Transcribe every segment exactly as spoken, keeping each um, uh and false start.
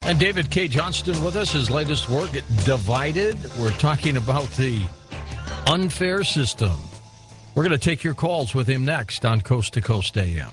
And David Cay Johnston with us, his latest work, Divided. We're talking about the unfair system. We're going to take your calls with him next on Coast to Coast A M.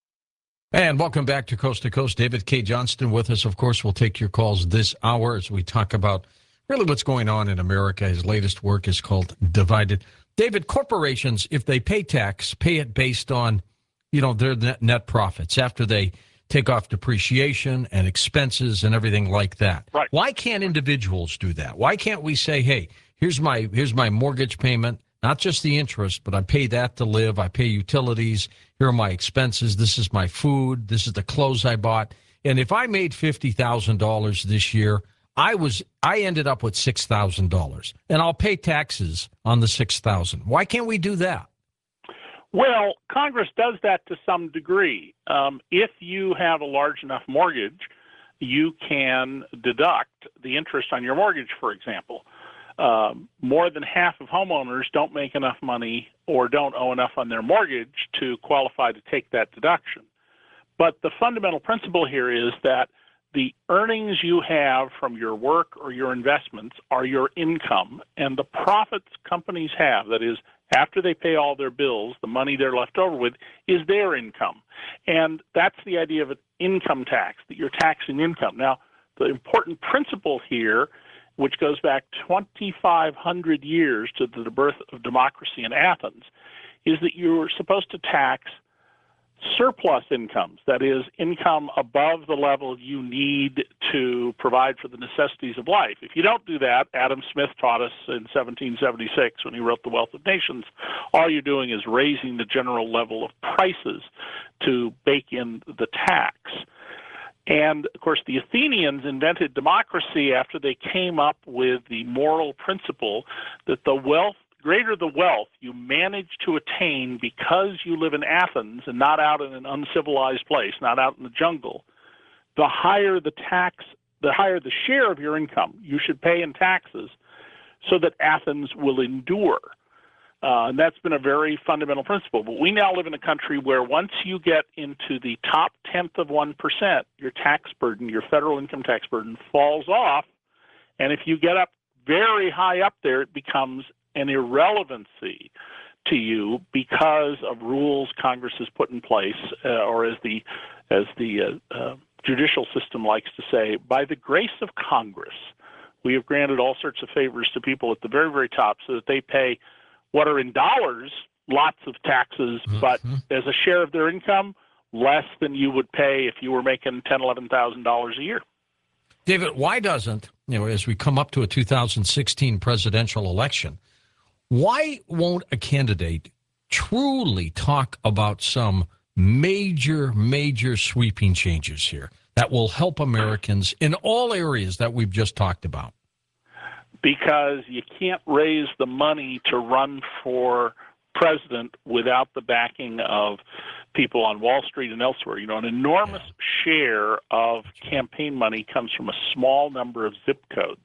And welcome back to Coast to Coast. David Cay Johnston with us. Of course, we'll take your calls this hour as we talk about really what's going on in America. His latest work is called Divided. David, corporations, if they pay tax, pay it based on, you know, their net, net profits after they take off depreciation and expenses and everything like that. Right. Why can't individuals do that? Why can't we say, hey, here's my here's my mortgage payment, not just the interest, but I pay that to live, I pay utilities, here are my expenses, this is my food, this is the clothes I bought. And if I made fifty thousand dollars this year, I was I ended up with six thousand dollars, and I'll pay taxes on the six thousand dollars. Why can't we do that? Well, Congress does that to some degree. Um, if you have a large enough mortgage, you can deduct the interest on your mortgage, for example. Um, more than half of homeowners don't make enough money or don't owe enough on their mortgage to qualify to take that deduction. But the fundamental principle here is that the earnings you have from your work or your investments are your income, and the profits companies have, that is, after they pay all their bills, the money they're left over with is their income. And that's the idea of an income tax, that you're taxing income. Now, the important principle here, which goes back twenty-five hundred years to the birth of democracy in Athens, is that you're supposed to tax surplus incomes, that is, income above the level you need to provide for the necessities of life. If you don't do that, Adam Smith taught us in seventeen seventy-six when he wrote The Wealth of Nations, all you're doing is raising the general level of prices to bake in the tax. And, of course, the Athenians invented democracy after they came up with the moral principle that the wealth greater the wealth you manage to attain because you live in Athens and not out in an uncivilized place, not out in the jungle, the higher the tax, the higher the share of your income you should pay in taxes so that Athens will endure. Uh, and that's been a very fundamental principle. But we now live in a country where once you get into the top tenth of one percent, your tax burden, your federal income tax burden falls off. And if you get up very high up there, it becomes an irrelevancy to you because of rules Congress has put in place, uh, or as the as the uh, uh, judicial system likes to say, by the grace of Congress, we have granted all sorts of favors to people at the very, very top so that they pay what are in dollars lots of taxes, mm-hmm. but as a share of their income, less than you would pay if you were making ten thousand dollars, eleven thousand dollars a year. David, why doesn't, you know, as we come up to a two thousand sixteen presidential election, why won't a candidate truly talk about some major, major sweeping changes here that will help Americans in all areas that we've just talked about? Because you can't raise the money to run for president without the backing of people on Wall Street and elsewhere. You know, an enormous yeah. share of campaign money comes from a small number of zip codes.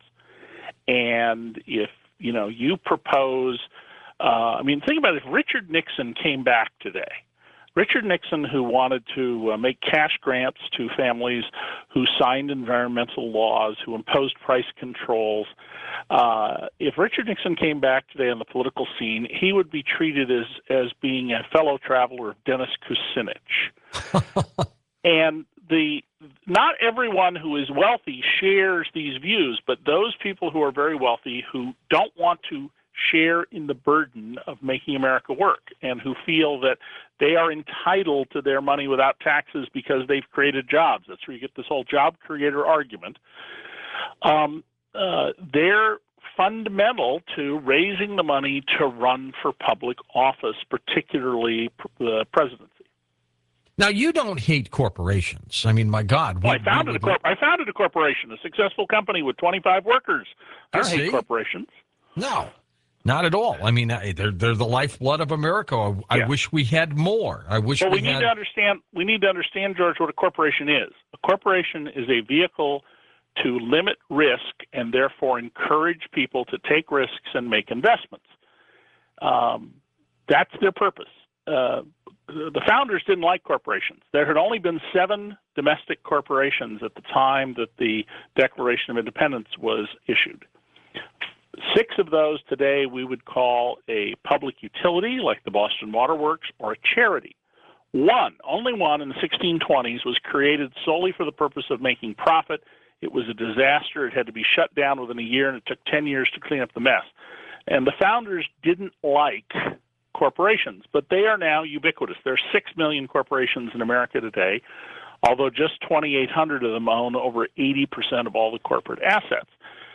And if You know, you propose, uh, I mean, think about it. If Richard Nixon came back today, Richard Nixon, who wanted to uh, make cash grants to families who signed environmental laws, who imposed price controls, uh, if Richard Nixon came back today on the political scene, he would be treated as, as being a fellow traveler of Dennis Kucinich. And the not everyone who is wealthy shares these views, but those people who are very wealthy who don't want to share in the burden of making America work and who feel that they are entitled to their money without taxes because they've created jobs. That's where you get this whole job creator argument. Um, uh, they're fundamental to raising the money to run for public office, particularly the presidency. Now, you don't hate corporations. I mean, my God. Well, I, founded we, a corp- I founded a corporation, a successful company with twenty-five workers. I don't hate corporations. No, not at all. I mean, they're they're the lifeblood of America. I, I yeah. wish we had more. I wish well, we, we need had... to understand. We need to understand, George, what a corporation is. A corporation is a vehicle to limit risk and therefore encourage people to take risks and make investments. Um, that's their purpose. Uh, the founders didn't like corporations. There had only been seven domestic corporations at the time that the Declaration of Independence was issued. Six of those today we would call a public utility, like the Boston Water Works, or a charity. One, only one in the sixteen twenties, was created solely for the purpose of making profit. It was a disaster. It had to be shut down within a year, and it took ten years to clean up the mess. And the founders didn't like corporations, but they are now ubiquitous. There are six million corporations in America today, although just twenty-eight hundred of them own over eighty percent of all the corporate assets.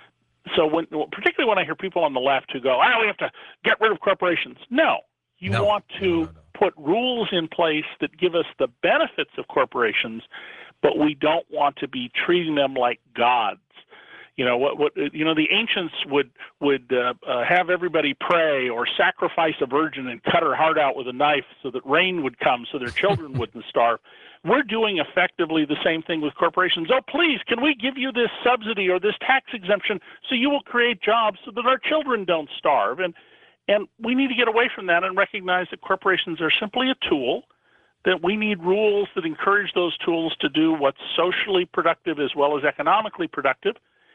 So when, particularly when I hear people on the left who go, ah, we have to get rid of corporations. No, you no. want to no, no, no. put rules in place that give us the benefits of corporations, but we don't want to be treating them like gods. You know what? What you know, the ancients would would uh, uh, have everybody pray or sacrifice a virgin and cut her heart out with a knife so that rain would come, so their children wouldn't starve. We're doing effectively the same thing with corporations. Oh, please, can we give you this subsidy or this tax exemption so you will create jobs so that our children don't starve? And and we need to get away from that and recognize that corporations are simply a tool, that we need rules that encourage those tools to do what's socially productive as well as economically productive,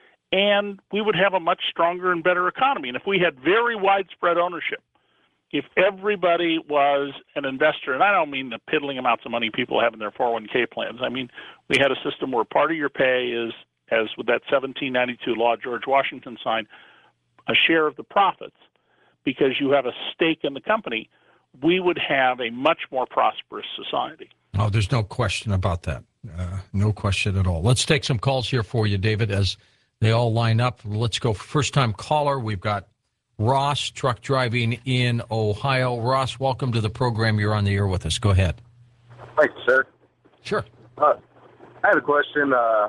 and we would have a much stronger and better economy. And if we had very widespread ownership, if everybody was an investor, and I don't mean the piddling amounts of money people have in their four oh one k plans. I mean, we had a system where part of your pay is, as with that seventeen ninety-two law George Washington signed, a share of the profits because you have a stake in the company. We would have a much more prosperous society. Oh, there's no question about that. Uh, no question at all. Let's take some calls here for you, David, as they all line up. Let's go first-time caller. We've got Ross, truck driving in Ohio. Ross, welcome to the program. You're on the air with us. Go ahead. Thank you, sir. Sure. Uh, I had a question uh,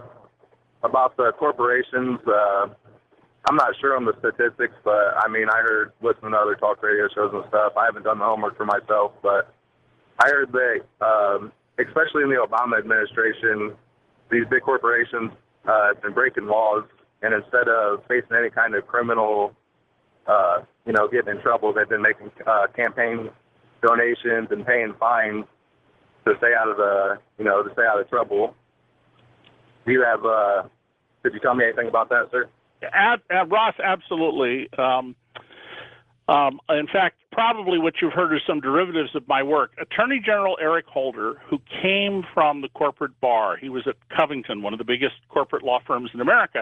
about the corporations. Uh, I'm not sure on the statistics, but, I mean, I heard listening to other talk radio shows and stuff. I haven't done the homework for myself, but I heard that, um, especially in the Obama administration, these big corporations uh, have been breaking laws, and instead of facing any kind of criminal Uh, you know, getting in trouble, they've been making uh, campaign donations and paying fines to stay out of the, you know, to stay out of trouble. Do you have, uh, could you tell me anything about that, sir? Ad, ad, Ross, absolutely. Um, um, in fact, probably what you've heard are some derivatives of my work. Attorney General Eric Holder, who came from the corporate bar, he was at Covington, one of the biggest corporate law firms in America,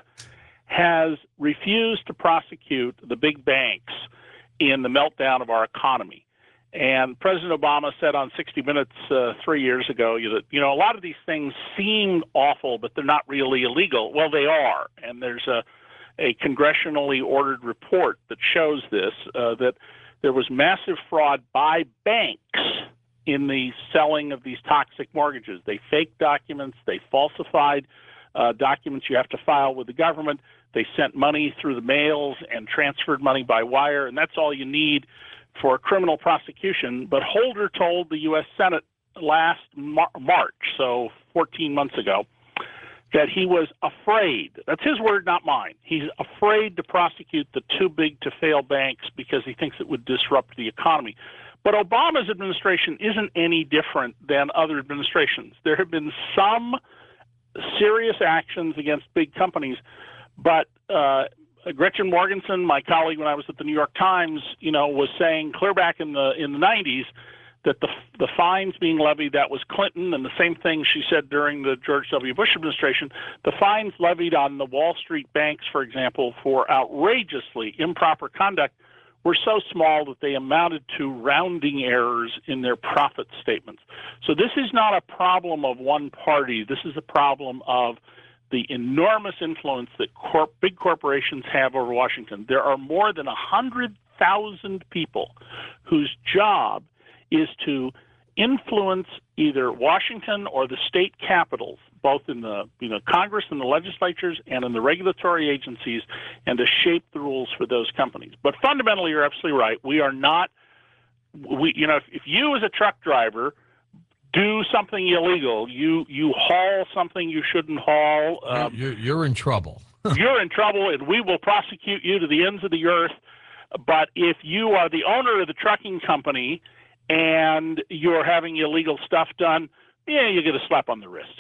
has refused to prosecute the big banks in the meltdown of our economy. And President Obama said on sixty minutes uh, three years ago that, you know, a lot of these things seem awful, but they're not really illegal. Well, they are. And there's a, a congressionally ordered report that shows this, uh, that there was massive fraud by banks in the selling of these toxic mortgages. They faked documents. They falsified uh, documents you have to file with the government. They sent money through the mails and transferred money by wire, and that's all you need for criminal prosecution. But Holder told the U S Senate last Mar- March, so fourteen months ago, that he was afraid. That's his word, not mine. He's afraid to prosecute the too big to fail banks because he thinks it would disrupt the economy. But Obama's administration isn't any different than other administrations. There have been some serious actions against big companies, but uh, Gretchen Morgenson, my colleague when I was at the New York Times, you know, was saying clear back in the in the nineties that the the fines being levied, that was Clinton, and the same thing she said during the George W. Bush administration, the fines levied on the Wall Street banks, for example, for outrageously improper conduct were so small that they amounted to rounding errors in their profit statements. So this is not a problem of one party. This is a problem of the enormous influence that corp- big corporations have over Washington. There are more than one hundred thousand people whose job is to influence either Washington or the state capitals, both in the you know Congress and the legislatures and in the regulatory agencies, and to shape the rules for those companies. But fundamentally, you're absolutely right. We are not, we you know, if, if you as a truck driver do something illegal, you you haul something you shouldn't haul, um, you're, you're in trouble. you're in trouble, and we will prosecute you to the ends of the earth. But if you are the owner of the trucking company and you're having illegal stuff done, yeah, you get a slap on the wrist.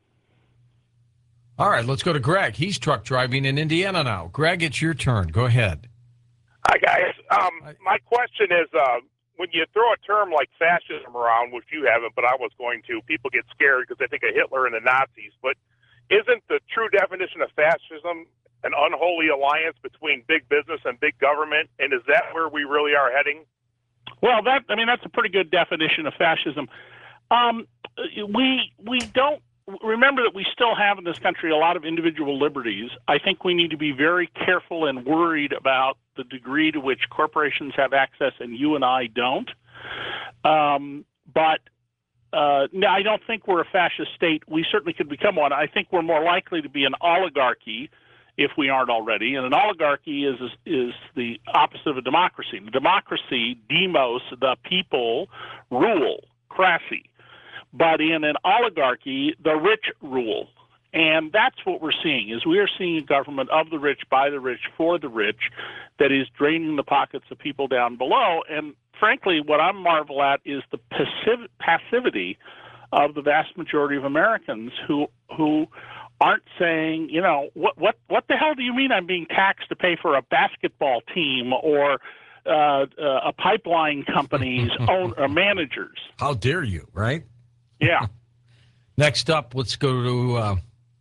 All right, let's go to Greg. He's truck driving in Indiana now. Greg, it's your turn. Go ahead. Hi, guys. Um, my question is, uh, when you throw a term like fascism around, which you haven't, but I was going to, people get scared because they think of Hitler and the Nazis. But isn't the true definition of fascism an unholy alliance between big business and big government? And is that where we really are heading? Well, that I mean, that's a pretty good definition of fascism. Um, we we don't remember that we still have in this country a lot of individual liberties. I think we need to be very careful and worried about the degree to which corporations have access and you and I don't. Um, but uh, no, I don't think we're a fascist state. We certainly could become one. I think we're more likely to be an oligarchy if we aren't already. And an oligarchy is, is is the opposite of a democracy. A democracy, demos, the people rule, crassy. But in an oligarchy, the rich rule. And that's what we're seeing, is we are seeing a government of the rich, by the rich, for the rich, that is draining the pockets of people down below. And frankly, what I marvel at is the passiv- passivity of the vast majority of Americans who who aren't saying, you know, what what what the hell do you mean I'm being taxed to pay for a basketball team or uh, uh, a pipeline company's own or managers? How dare you, right? Yeah. Next up, let's go to uh,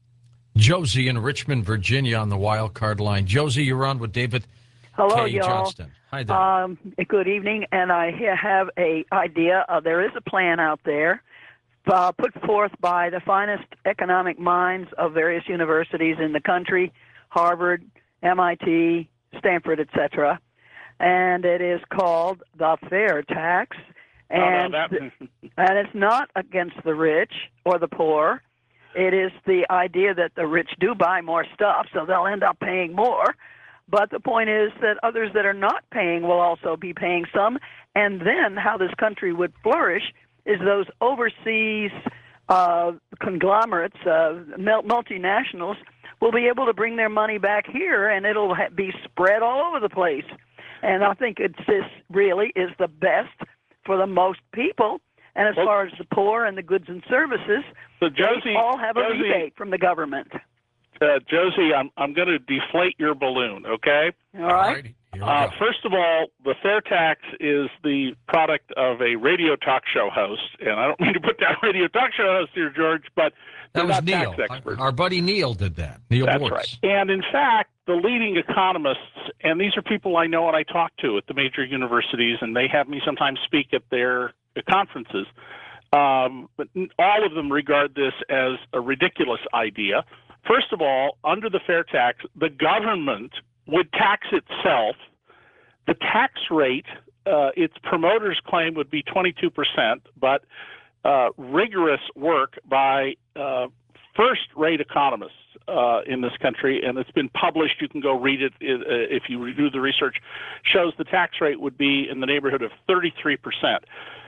Josie in Richmond, Virginia on the wild card line. Josie, you're on with David Hello, K. y'all. Johnston. Hi there. Um, good evening, and I have a idea. Uh, there is a plan out there uh, put forth by the finest economic minds of various universities in the country, Harvard, M I T, Stanford, et cetera, and it is called the Fair Tax. And, oh, no, that... and it's not against the rich or the poor. It is the idea that the rich do buy more stuff, so they'll end up paying more. But the point is that others that are not paying will also be paying some. And then how this country would flourish is those overseas uh, conglomerates, uh, multinationals, will be able to bring their money back here, and it'll ha- be spread all over the place. And I think it's this really is the best for the most people. And as well, far as the poor and the goods and services, so Josie, they all have a Josie, rebate from the government. Uh, Josie, I'm I'm going to deflate your balloon, okay? All right. Uh, first of all, the fair tax is the product of a radio talk show host, and I don't mean to put down radio talk show host here, George, but that was not Neil. Tax experts. Our, our buddy Neil did that. Neil That's Boyce. right. And in fact, the leading economists, and these are people I know and I talk to at the major universities, and they have me sometimes speak at their conferences. Um, but all of them regard this as a ridiculous idea. First of all, under the fair tax, the government would tax itself. The tax rate, uh, its promoters claim, would be twenty-two percent, but uh, rigorous work by uh, first-rate economists uh, in this country, and it's been published, you can go read it if you do the research, shows the tax rate would be in the neighborhood of thirty-three percent.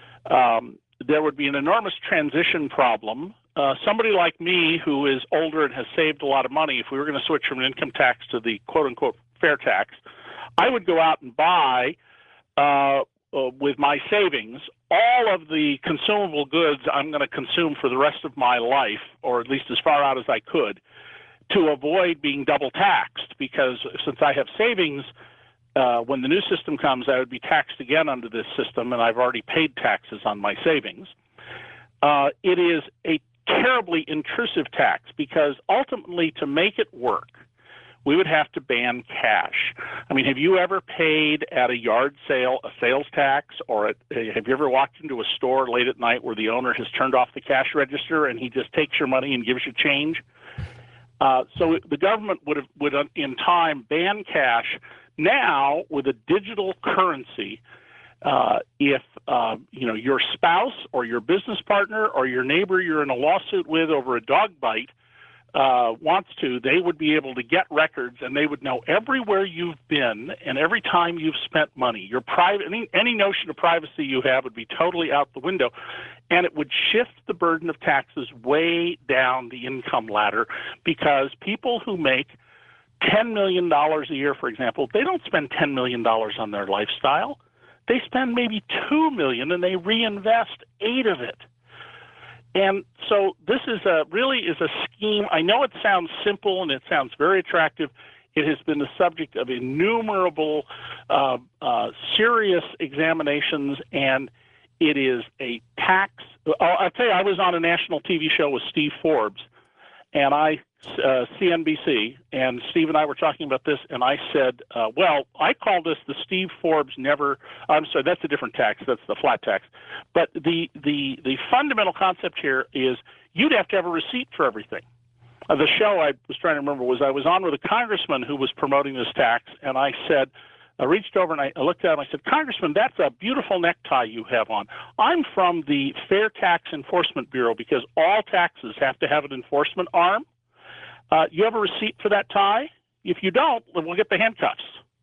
Um, there would be an enormous transition problem. Uh, somebody like me who is older and has saved a lot of money, if we were going to switch from an income tax to the quote-unquote fair tax, I would go out and buy, uh, uh, with my savings, all of the consumable goods I'm going to consume for the rest of my life, or at least as far out as I could, to avoid being double taxed, because since I have savings, uh, when the new system comes, I would be taxed again under this system, and I've already paid taxes on my savings. Uh, it is a terribly intrusive tax, because ultimately, to make it work, we would have to ban cash. I mean, have you ever paid at a yard sale a sales tax, or at, have you ever walked into a store late at night where the owner has turned off the cash register and he just takes your money and gives you change? Uh, so the government would have, would in time ban cash. Now, with a digital currency, uh, if uh, you know your spouse or your business partner or your neighbor you're in a lawsuit with over a dog bite uh, wants to, they would be able to get records, and they would know everywhere you've been and every time you've spent money. Your private, any, any notion of privacy you have would be totally out the window, and it would shift the burden of taxes way down the income ladder, because people who make ten million dollars a year, for example, they don't spend ten million dollars on their lifestyle. They spend maybe two million dollars and they reinvest eight of it. And so this is a really is a scheme. I know it sounds simple and it sounds very attractive. It has been the subject of innumerable uh, uh, serious examinations, and it is a tax. I'll tell you, I was on a national T V show with Steve Forbes, and I, uh, C N B C, and Steve and I were talking about this, and I said, uh, well, I call this the Steve Forbes never, I'm sorry, that's a different tax, that's the flat tax. But the, the, the fundamental concept here is you'd have to have a receipt for everything. Uh, the show I was trying to remember was I was on with a congressman who was promoting this tax, and I said, I reached over and I looked at him. I said, Congressman, that's a beautiful necktie you have on. I'm from the Fair Tax Enforcement Bureau because all taxes have to have an enforcement arm. Uh, you have a receipt for that tie? If you don't, we'll get the handcuffs.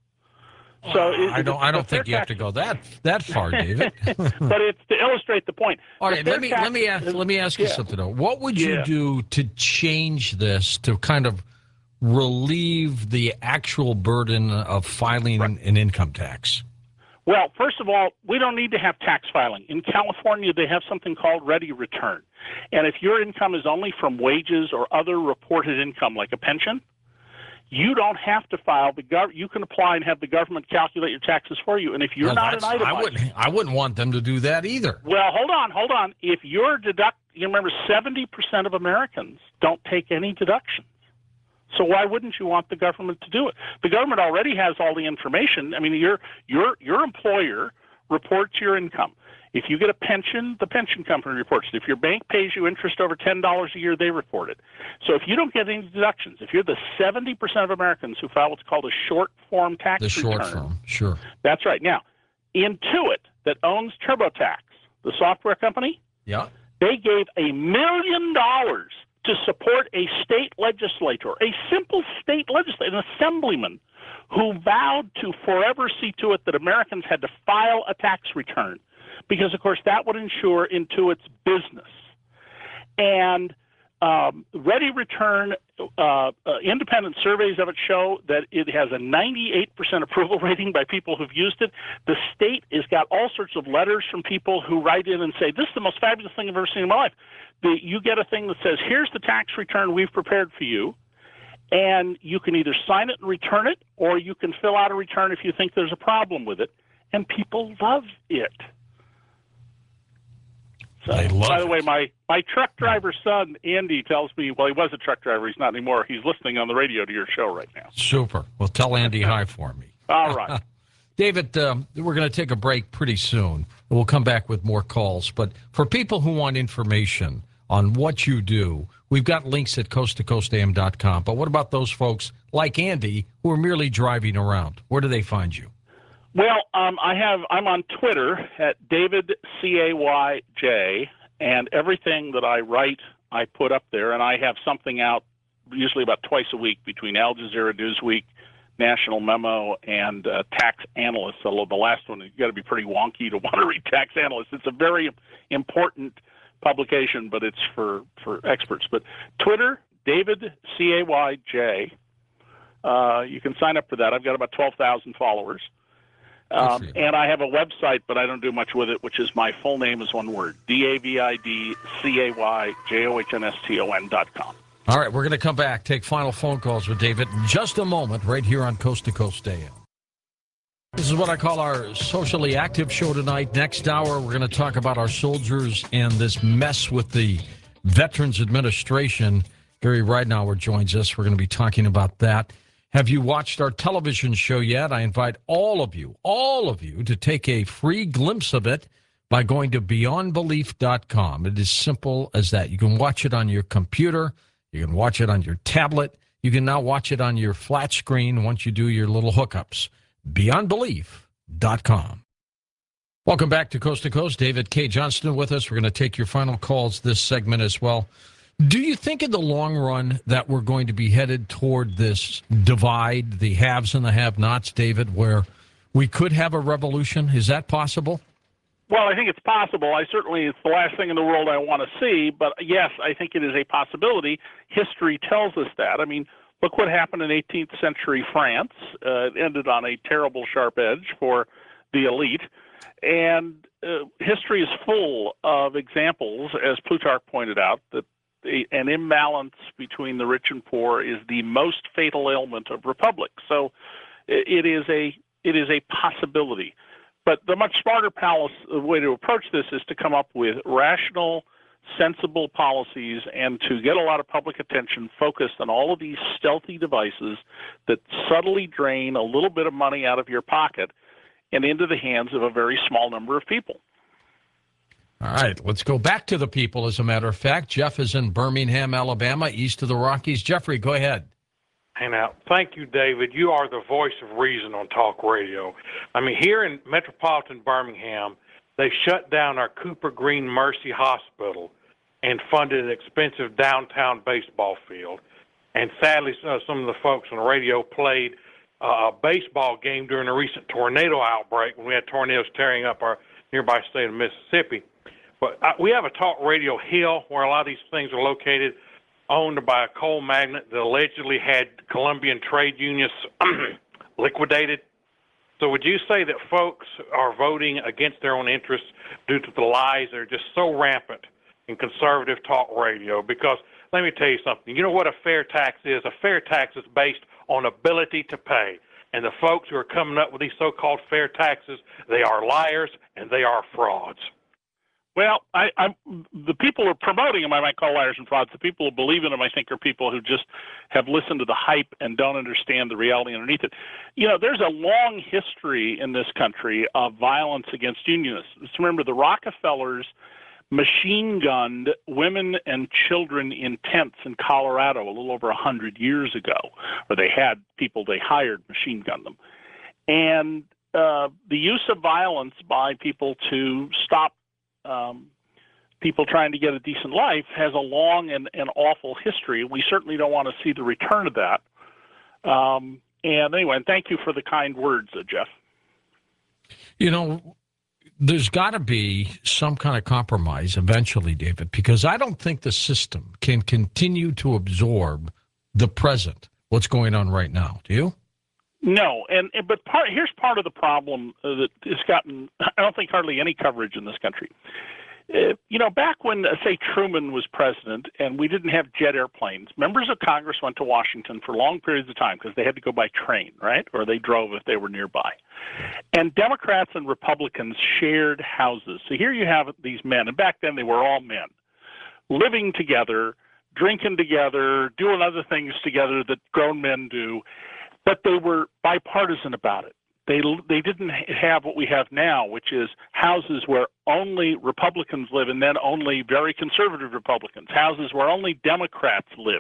So uh, I don't. I don't think you have to go that that far, David. But it's to illustrate the point. All right, let me let me ask, let me ask you yeah. something though. What would you yeah. do to change this to kind of relieve the actual burden of filing right. an income tax? Well, first of all, we don't need to have tax filing. In California, they have something called Ready Return. And if your income is only from wages or other reported income, like a pension, you don't have to file. The gov- You can apply and have the government calculate your taxes for you. And if you're well, not an itemized... I wouldn't, I wouldn't want them to do that either. Well, hold on, hold on. If you're deduct... You remember, seventy percent of Americans don't take any deductions. So why wouldn't you want the government to do it? The government already has all the information. I mean, your your your employer reports your income. If you get a pension, the pension company reports it. If your bank pays you interest over ten dollars a year, they report it. So if you don't get any deductions, if you're the seventy percent of Americans who file what's called a short form tax the return. The short form, sure. That's right. Now, Intuit, that owns TurboTax, the software company, yeah, they gave a million dollars to support a state legislator, a simple state legislator, an assemblyman, who vowed to forever see to it that Americans had to file a tax return, because, of course, that would ensure Intuit's business. And um, Ready Return, uh, uh, independent surveys of it show that it has a ninety-eight percent approval rating by people who've used it. The state has got all sorts of letters from people who write in and say, this is the most fabulous thing I've ever seen in my life. The, you get a thing that says, here's the tax return we've prepared for you, and you can either sign it and return it, or you can fill out a return if you think there's a problem with it. And people love it. So, I love by the it. way, my, my truck driver's son, Andy, tells me, well, he was a truck driver. He's not anymore. He's listening on the radio to your show right now. Super. Well, tell Andy hi for me. All right. David, um, we're going to take a break pretty soon. We'll come back with more calls. But for people who want information on what you do, we've got links at coast to coast a m dot com. But what about those folks like Andy who are merely driving around? Where do they find you? Well, um, I have. I'm on Twitter at David C A Y J, and everything that I write, I put up there. And I have something out usually about twice a week between Al Jazeera, Newsweek, National Memo, and uh, Tax Analysts. Although the last one, you've got to be pretty wonky to want to read Tax Analysts. It's a very important publication, but it's for, for experts. But Twitter, David C A Y J. Uh, you can sign up for that. I've got about twelve thousand followers. Um, and I have a website, but I don't do much with it, which is my full name is one word, D A V I D C A Y J O H N S T O N dot com. All right, we're going to come back, take final phone calls with David in just a moment, right here on Coast to Coast A M. This is what I call our socially active show tonight. Next hour, we're going to talk about our soldiers and this mess with the Veterans Administration. Gary Ridenour joins us. We're going to be talking about that. Have you watched our television show yet? I invite all of you, all of you, to take a free glimpse of it by going to beyond belief dot com. It is simple as that. You can watch it on your computer. You can watch it on your tablet. You can now watch it on your flat screen once you do your little hookups. beyond belief dot com. Welcome back to Coast to Coast. David K. Johnston with us. We're going to take your final calls this segment as well. Do you think in the long run that we're going to be headed toward this divide, the haves and the have-nots, David, where we could have a revolution? Is that possible? Well, I think it's possible. I certainly, it's the last thing in the world I want to see, but yes, I think it is a possibility. History tells us that. I mean, look what happened in eighteenth century France. Uh, it ended on a terrible sharp edge for the elite. And uh, history is full of examples, as Plutarch pointed out, that a, an imbalance between the rich and poor is the most fatal ailment of republics. So it, it is a it is a possibility. But the much smarter palace, way to approach this is to come up with rational, sensible policies and to get a lot of public attention focused on all of these stealthy devices that subtly drain a little bit of money out of your pocket and into the hands of a very small number of people. All right, let's go back to the people, as a matter of fact. Jeff is in Birmingham, Alabama, east of the Rockies. Jeffrey, go ahead. Hey, now, thank you, David. You are the voice of reason on talk radio. I mean, here in metropolitan Birmingham, they shut down our Cooper Green Mercy Hospital and funded an expensive downtown baseball field. And sadly, uh, some of the folks on the radio played uh, a baseball game during a recent tornado outbreak when we had tornadoes tearing up our nearby state of Mississippi. But uh, we have a talk radio hill where a lot of these things are located, owned by a coal magnate that allegedly had Colombian trade unions liquidated. So would you say that folks are voting against their own interests due to the lies that are just so rampant in conservative talk radio? Because let me tell you something. You know what a fair tax is? A fair tax is based on ability to pay. And the folks who are coming up with these so-called fair taxes, they are liars and they are frauds. Well, I, I'm, the people who are promoting them I might call liars and frauds. The people who believe in them, I think, are people who just have listened to the hype and don't understand the reality underneath it. You know, there's a long history in this country of violence against unionists. Remember, the Rockefellers machine gunned women and children in tents in Colorado a little over one hundred years ago, or they had people they hired machine gun them. And uh, the use of violence by people to stop Um, people trying to get a decent life has a long and, and awful history. We certainly don't want to see the return of that. Um, and anyway, and thank you for the kind words, uh, Jeff. You know, there's got to be some kind of compromise eventually, David, because I don't think the system can continue to absorb the present, what's going on right now. Do you? No, and, and but part, here's part of the problem uh, that has gotten, I don't think, hardly any coverage in this country. Uh, you know, back when, uh, say, Truman was president and we didn't have jet airplanes, members of Congress went to Washington for long periods of time because they had to go by train, right? Or they drove if they were nearby. And Democrats and Republicans shared houses. So here you have these men, and back then they were all men, living together, drinking together, doing other things together that grown men do. But they were bipartisan about it. They they didn't have what we have now, which is houses where only Republicans live and then only very conservative Republicans, houses where only Democrats live.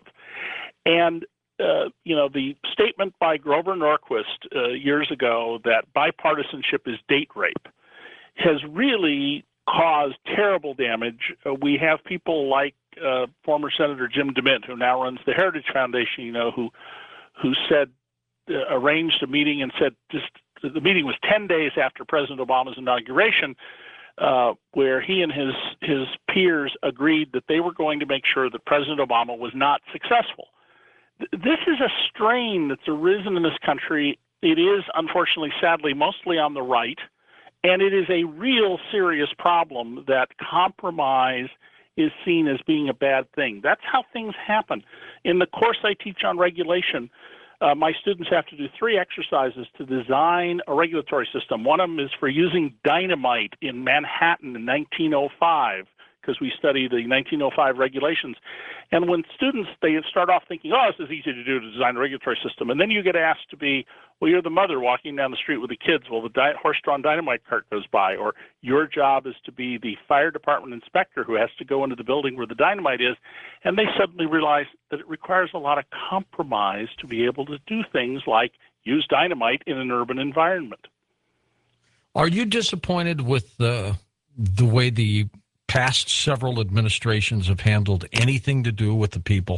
And, uh, you know, the statement by Grover Norquist uh, years ago that bipartisanship is date rape has really caused terrible damage. Uh, we have people like uh, former Senator Jim DeMint, who now runs the Heritage Foundation, you know, who who said, Uh, arranged a meeting and said just the meeting was ten days after President Obama's inauguration, uh, where he and his his peers agreed that they were going to make sure that President Obama was not successful. Th- this is a strain that's arisen in this country. It is, unfortunately, sadly, mostly on the right, and it is a real serious problem that compromise is seen as being a bad thing. That's how things happen. In the course I teach on regulation, Uh, my students have to do three exercises to design a regulatory system. One of them is for using dynamite in Manhattan in nineteen oh five, because we study the nineteen oh five regulations. And when students, they start off thinking, oh, this is easy to do to design a regulatory system. And then you get asked to be, well, you're the mother walking down the street with the kids. Well, the di- horse-drawn dynamite cart goes by. Or your job is to be the fire department inspector who has to go into the building where the dynamite is. And they suddenly realize that it requires a lot of compromise to be able to do things like use dynamite in an urban environment. Are you disappointed with the, the way the past several administrations have handled anything to do with the people?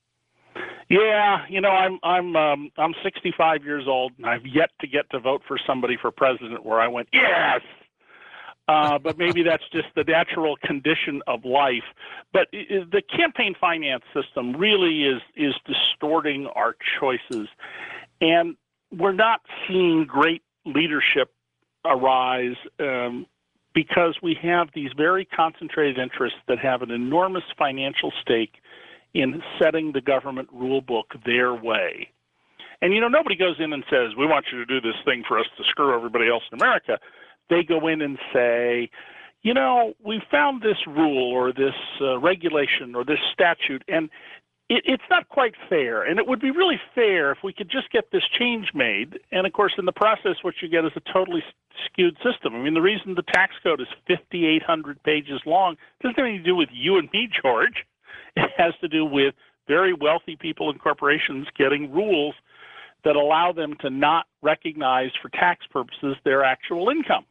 Yeah, you know, I'm I'm um, I'm sixty-five years old, and I've yet to get to vote for somebody for president where I went, yes. Uh, but maybe that's just the natural condition of life. But it, the campaign finance system really is is distorting our choices, and we're not seeing great leadership arise um, because we have these very concentrated interests that have an enormous financial stake in setting the government rule book their way. And, you know, nobody goes in and says, we want you to do this thing for us to screw everybody else in America. They go in and say, you know, we found this rule or this uh, regulation or this statute, and it, it's not quite fair. And it would be really fair if we could just get this change made. And, of course, in the process, what you get is a totally skewed system. I mean, the reason the tax code is fifty-eight hundred pages long doesn't have anything to do with you and me, George. It has to do with very wealthy people and corporations getting rules that allow them to not recognize for tax purposes their actual income.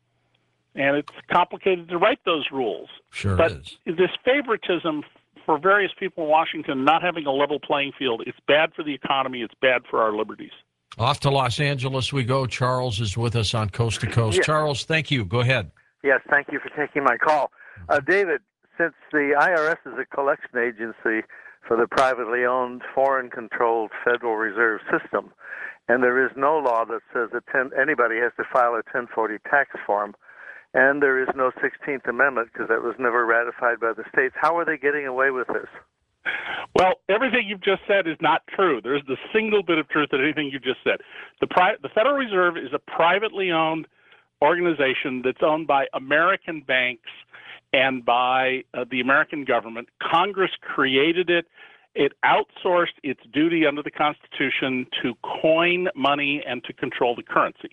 And it's complicated to write those rules. Sure but is. This favoritism for various people in Washington not having a level playing field, it's bad for the economy, it's bad for our liberties. Off to Los Angeles we go. Charles is with us on Coast to Coast. Yes. Charles, thank you. Go ahead. Yes, thank you for taking my call. Uh, David, since the I R S is a collection agency for the privately owned, foreign-controlled Federal Reserve System, and there is no law that says that ten, anybody has to file a ten forty tax form, and there is no sixteenth Amendment because that was never ratified by the states, how are they getting away with this? Well, everything you've just said is not true. There's the single bit of truth in anything you just said. The, pri- the Federal Reserve is a privately owned organization that's owned by American banks and by uh, the American government. Congress created it. It outsourced its duty under the Constitution to coin money and to control the currency.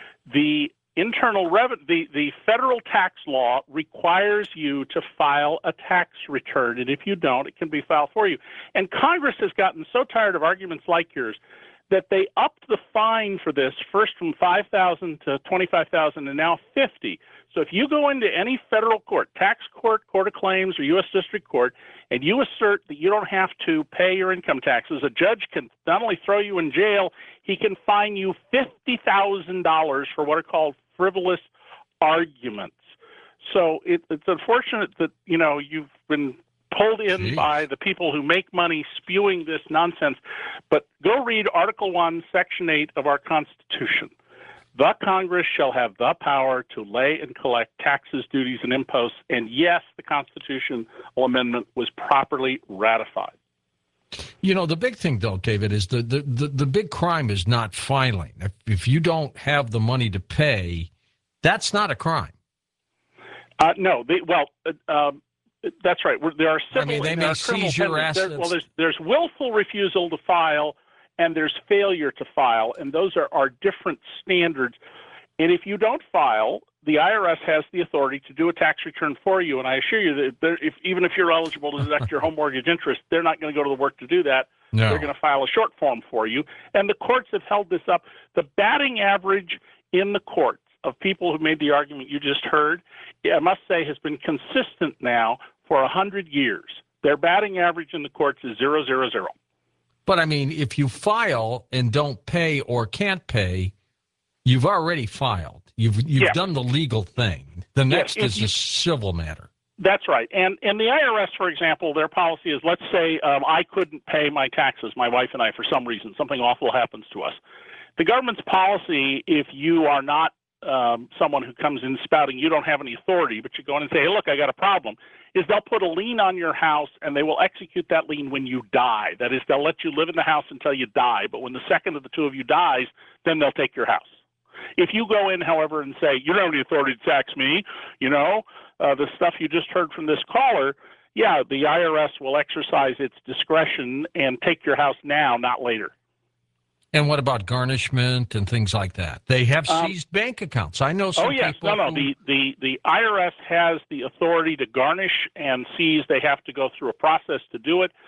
The internal revenue, the, the federal tax law requires you to file a tax return, and if you don't, it can be filed for you. And Congress has gotten so tired of arguments like yours that they upped the fine for this first from five thousand dollars to twenty-five thousand dollars and now fifty thousand dollars. So if you go into any federal court, tax court, court of claims, or U S district court, and you assert that you don't have to pay your income taxes, a judge can not only throw you in jail, he can fine you fifty thousand dollars for what are called frivolous arguments. So it, it's unfortunate that, you know, you've been pulled in Jeez. by the people who make money spewing this nonsense. But go read Article one, Section eight of our Constitution. The Congress shall have the power to lay and collect taxes, duties, and imposts. And yes, the constitutional amendment was properly ratified. You know, the big thing, though, David, is the, the, the, the big crime is not filing. If, if you don't have the money to pay, that's not a crime. Uh, no, they, well, uh, um, that's right. There are civil. I mean, they there may are seize your penalties. assets. There, well, there's there's willful refusal to file, and there's failure to file, and those are, are different standards. And if you don't file, the I R S has the authority to do a tax return for you. And I assure you that if, even if you're eligible to deduct your home mortgage interest, they're not going to go to the work to do that. No. They're going to file a short form for you. And the courts have held this up. The batting average in the courts of people who made the argument you just heard, I must say, has been consistent now for one hundred years. Their batting average in the courts is zero, zero, zero. But, I mean, if you file and don't pay or can't pay, you've already filed. You've you've Yeah. done the legal thing. The next if is you- a civil matter. That's right. And and the I R S, for example, their policy is, let's say um, I couldn't pay my taxes, my wife and I, for some reason. Something awful happens to us. The government's policy, if you are not um, someone who comes in spouting you don't have any authority, but you go in and say, hey, look, I got a problem, is they'll put a lien on your house and they will execute that lien when you die. That is, they'll let you live in the house until you die. But when the second of the two of you dies, then they'll take your house. If you go in, however, and say, you don't have any authority to tax me, you know, uh, the stuff you just heard from this caller, yeah, the I R S will exercise its discretion and take your house now, not later. And what about garnishment and things like that? They have Um, seized bank accounts. I know some Oh, yes. people No, no. who- The, the, the I R S has the authority to garnish and seize. They have to go through a process to do it.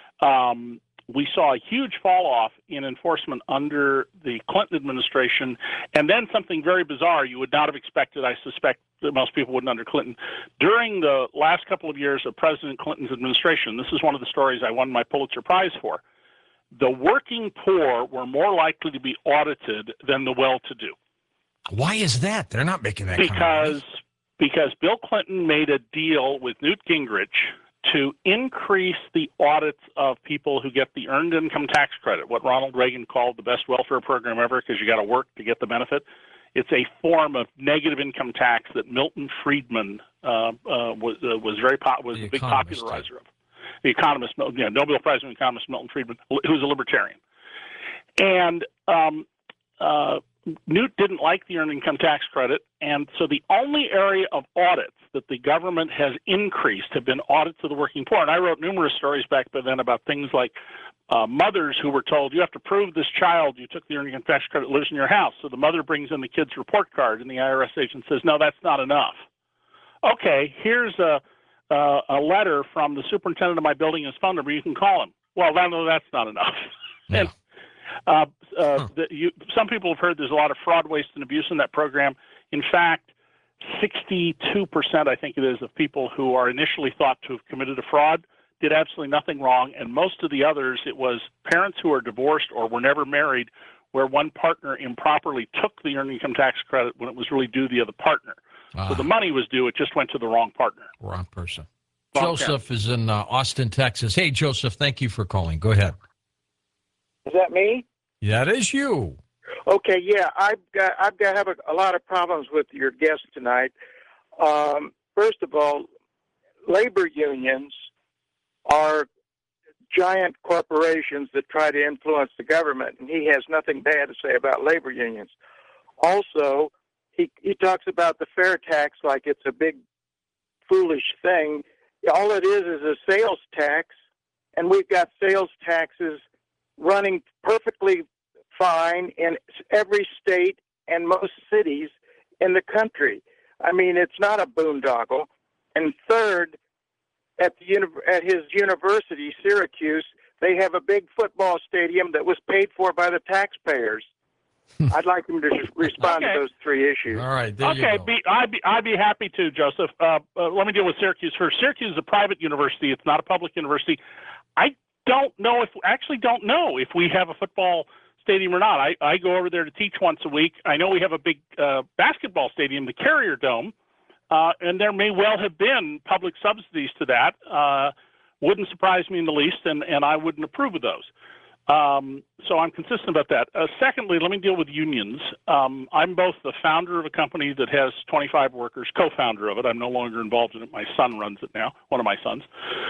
Um, we saw a huge fall off in enforcement under the Clinton administration, and then something very bizarre you would not have expected, I suspect that most people wouldn't under Clinton. During the last couple of years of President Clinton's administration, this is one of the stories I won my Pulitzer Prize for, the working poor were more likely to be audited than the well-to-do. Why is that? They're not making that kind of Because money. because Bill Clinton made a deal with Newt Gingrich to increase the audits of people who get the earned income tax credit, what Ronald Reagan called the best welfare program ever because you got to work to get the benefit. It's a form of negative income tax that Milton Friedman uh, uh, was uh, was very po- was The a big economist, popularizer of. The economist, you know, Nobel Prize economist Milton Friedman, who's a libertarian, and um, uh, Newt didn't like the earned income tax credit, and so the only area of audits that the government has increased have been audits of the working poor. And I wrote numerous stories back then about things like uh, mothers who were told, you have to prove this child you took the earned income tax credit lives in your house. So the mother brings in the kid's report card, and the I R S agent says, no, that's not enough. Okay, here's a, uh, a letter from the superintendent of my building, his phone number, you can call him. Well, no, that's not enough. Yeah. And uh, uh, huh. the, you, some people have heard there's a lot of fraud, waste, and abuse in that program. In fact, sixty-two percent, I think it is, of people who are initially thought to have committed a fraud did absolutely nothing wrong, and most of the others, it was parents who are divorced or were never married where one partner improperly took the earned income tax credit when it was really due the other partner. Ah. So the money was due, it just went to the wrong partner. Wrong person. Wrong Joseph is in uh, Austin, Texas. Hey, Joseph, thank you for calling. Go ahead. Is that me? That is you. Okay, yeah, I've got I've got have a, a lot of problems with your guest tonight. Um, first of all, labor unions are giant corporations that try to influence the government, and he has nothing bad to say about labor unions. Also, he he talks about the fair tax like it's a big foolish thing. All it is is a sales tax, and we've got sales taxes running perfectly fine in every state and most cities in the country. I mean, it's not a boondoggle. And third, at the uni- at his university, Syracuse, they have a big football stadium that was paid for by the taxpayers. I'd like him to respond Okay. to those three issues. All right, there Okay, you go. be, I'd, be, I'd be happy to, Joseph. Uh, uh, let me deal with Syracuse first. Syracuse is a private university. It's not a public university. I don't know if, actually don't know if we have a football stadium or not. I, I go over there to teach once a week. I know we have a big uh, basketball stadium, the Carrier Dome, uh, and there may well have been public subsidies to that. Uh, wouldn't surprise me in the least, and, and I wouldn't approve of those. Um, so I'm consistent about that. Uh, secondly, let me deal with unions. Um, I'm both the founder of a company that has twenty-five workers, co-founder of it. I'm no longer involved in it. My son runs it now, one of my sons.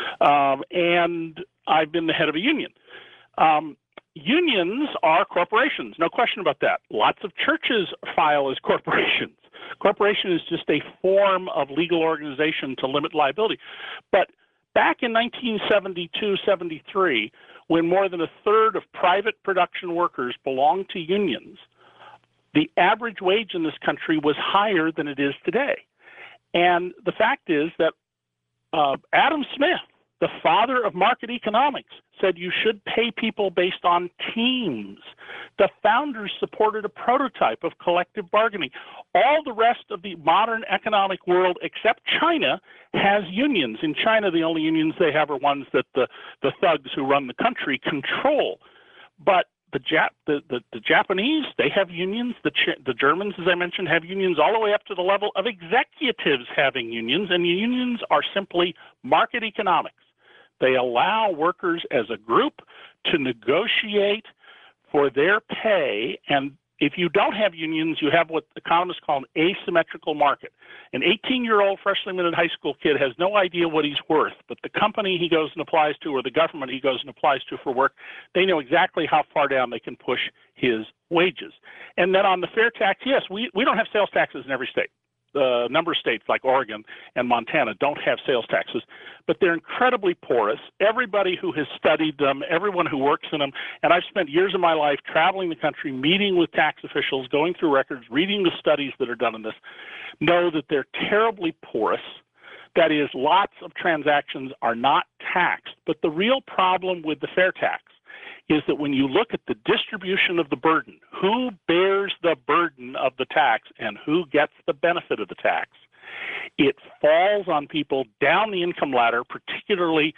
Um, and I've been the head of a union. Um, unions are corporations, no question about that. Lots of churches file as corporations. Corporation is just a form of legal organization to limit liability. But back in nineteen seventy-two seventy-three, when more than a third of private production workers belonged to unions, the average wage in this country was higher than it is today. And the fact is that uh, Adam Smith, the father of market economics, said you should pay people based on teams. The founders supported a prototype of collective bargaining. All the rest of the modern economic world, except China, has unions. In China, the only unions they have are ones that the, the thugs who run the country control. But the, Jap, the, the, the Japanese, they have unions. The, Ch- the Germans, as I mentioned, have unions all the way up to the level of executives having unions, and unions are simply market economics. They allow workers as a group to negotiate for their pay, and if you don't have unions, you have what economists call an asymmetrical market. An eighteen-year-old freshly admitted high school kid has no idea what he's worth, but the company he goes and applies to or the government he goes and applies to for work, they know exactly how far down they can push his wages. And then on the fair tax, yes, we, we don't have sales taxes in every state. A number of states like Oregon and Montana don't have sales taxes, but they're incredibly porous. Everybody who has studied them, everyone who works in them, and I've spent years of my life traveling the country, meeting with tax officials, going through records, reading the studies that are done in this, know that they're terribly porous. That is, lots of transactions are not taxed, but the real problem with the fair tax is that when you look at the distribution of the burden, who bears the burden of the tax and who gets the benefit of the tax, it falls on people down the income ladder, particularly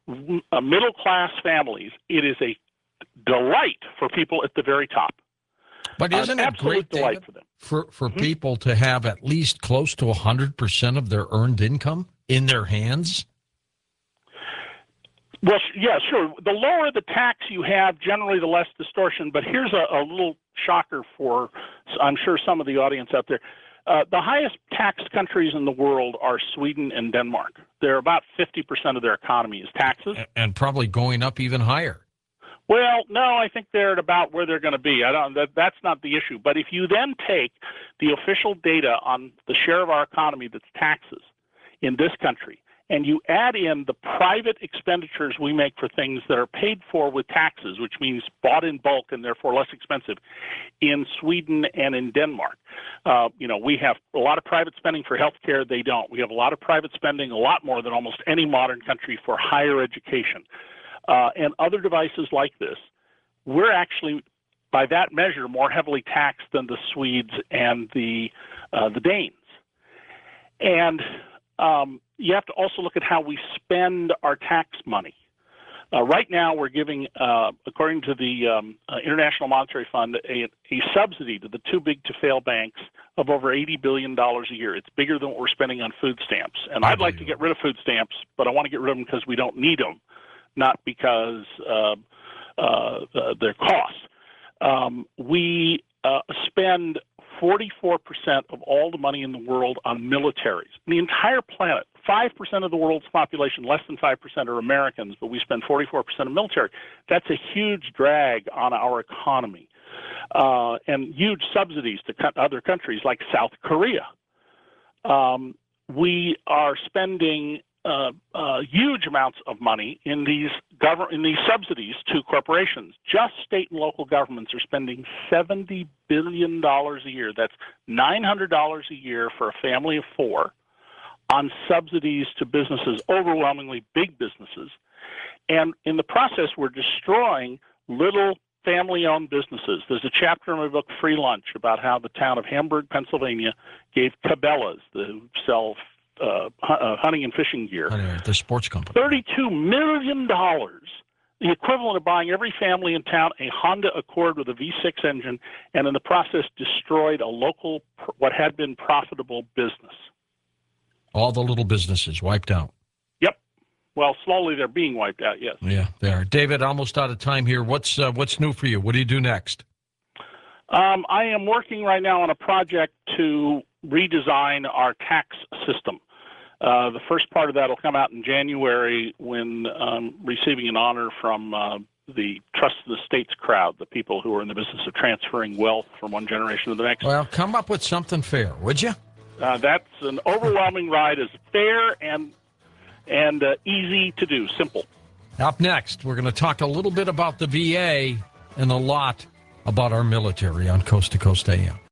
uh, middle-class families. It is a delight for people at the very top. But isn't An it great, absolute delight David, for them. for, for Mm-hmm. people to have at least close to one hundred percent of their earned income in their hands? Well, yeah, sure. The lower the tax you have, generally the less distortion. But here's a, a little shocker for, I'm sure, some of the audience out there. Uh, the highest taxed countries in the world are Sweden and Denmark. They're about fifty percent of their economy is taxes. And probably going up even higher. Well, no, I think they're at about where they're going to be. I don't. That, that's not the issue. But if you then take the official data on the share of our economy that's taxes in this country, and you add in the private expenditures we make for things that are paid for with taxes, which means bought in bulk and therefore less expensive, in Sweden and in Denmark. Uh, you know, we have a lot of private spending for health care. They don't. We have a lot of private spending, a lot more than almost any modern country, for higher education. Uh, and other devices like this. We're actually, by that measure, more heavily taxed than the Swedes and the uh, the Danes. And um, you have to also look at how we spend our tax money. Uh, right now, we're giving, uh, according to the um, uh, International Monetary Fund, a, a subsidy to the too big to fail banks of over eighty billion dollars a year. It's bigger than what we're spending on food stamps. And I'd like to get rid of food stamps, but I want to get rid of them because we don't need them, not because uh, uh, uh, their costs. Um, we uh, spend forty-four percent of all the money in the world on militaries. The entire planet, five percent of the world's population, less than five percent are Americans, but we spend forty-four percent of military. That's a huge drag on our economy. Uh, and huge subsidies to co- other countries like South Korea. Um, we are spending Uh, uh, huge amounts of money in these government in these subsidies to corporations. Just state and local governments are spending seventy billion dollars a year. That's nine hundred dollars a year for a family of four on subsidies to businesses, overwhelmingly big businesses. And in the process, we're destroying little family-owned businesses. There's a chapter in my book, Free Lunch, about how the town of Hamburg, Pennsylvania, gave Cabela's, who sell Uh, uh, hunting and fishing gear, the sports company, thirty-two million dollars, the equivalent of buying every family in town a Honda Accord with a V six engine, and in the process destroyed a local, what had been profitable business. All the little businesses wiped out. Yep. Well, slowly they're being wiped out, yes. Yeah, they are. David, almost out of time here. What's uh, what's new for you? What do you do next? Um, I am working right now on a project to redesign our tax system. Uh, the first part of that will come out in January when um, receiving an honor from uh, the Trust of the States crowd, the people who are in the business of transferring wealth from one generation to the next. Well, come up with something fair, would you? Uh, that's an overwhelming ride, as fair and and uh, easy to do, simple. Up next, we're going to talk a little bit about the V A and a lot about our military on Coast to Coast A M.